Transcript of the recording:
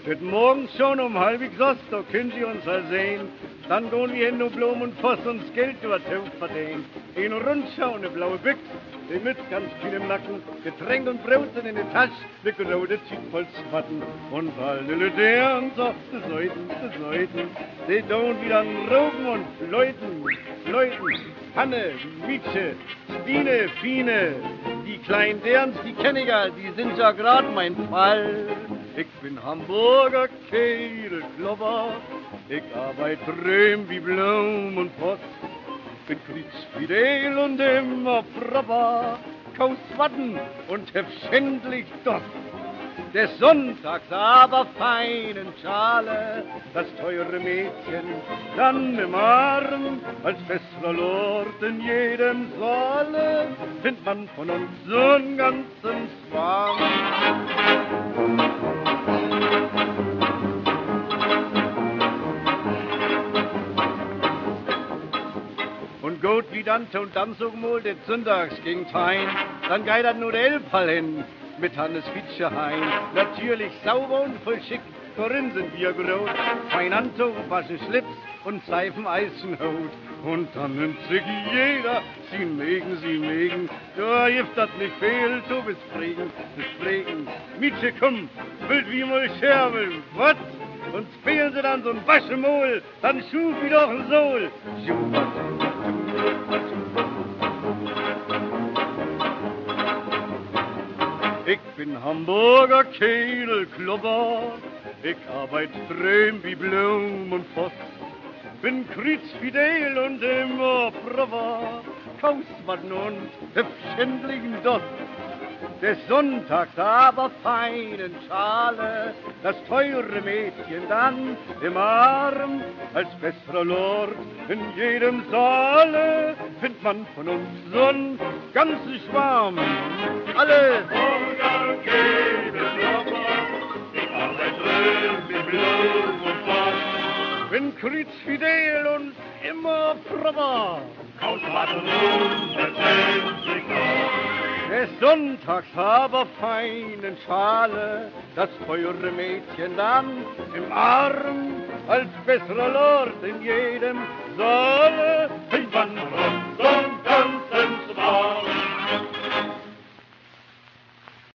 Wird morgens schon um 6:30, da können Sie uns sehen. Dann gehen wir hin und Blum und Voss uns Geld über Tauch verdienen. In Rundschau eine blaue Büchse, die mit ganz viel im Nacken, Getränk und Brot sind in der Tasche, die gerode Zieht voll Zwatten. Und alle der und so, die Seiten, die tun wieder Rogen und Leuten, Hanne, Mietsche, Stine, Fine, die kleinen Derns, die kenn ich ja, die sind ja grad mein Fall. Ich bin Hamburger Kehlklopper, ich arbeite drüben wie Blum und Voss, bin kriegsfidel und immer proper, kaus Watten und hef schändlich Doss. Des Sonntags aber feinen Schale, das teure Mädchen dann im Arm, als fester Lord in jedem Saale, findet man von uns so'n ganzen Schwarm. Und gut wie Dante und dann so gemol, des Sonntags ging Tein, dann geidert nur der Elbhall hin, mit Hannes Fitschehain. Natürlich sauber und voll schick, worin sind wir gerot. Fein Anzug, wasche Schlips und Seifeneisenhaut. Und dann nimmt sich jeder, sie mögen. Da hilft das nicht viel, du bist pflegen. Mietsche, komm, wild wie mal Scherbel, wat? Und spielen sie dann so'n Waschemol, dann schuf wie doch ein Sohl. Ich bin Hamburger Kehlklopper, ich arbeite drüben wie Blum und Voss, bin kriegsfidel und immer proper, Kauswatten und schändlichen Doss. Des Sonntags aber feinen Schale, das teure Mädchen dann im Arm, als besserer Lord in jedem Saale, findet man von uns so'n ganzen Schwarm. Alle Hamburger Kehlklopper, ich arbeite drüben wie Blum und Voss, bin kriegsfidel und immer proper, Kauswatten und schändlich Doss. Des Sonntags aber feinen Schale, das teure Mädchen dann im Arm, als besserer Lord in jedem Saale, findet man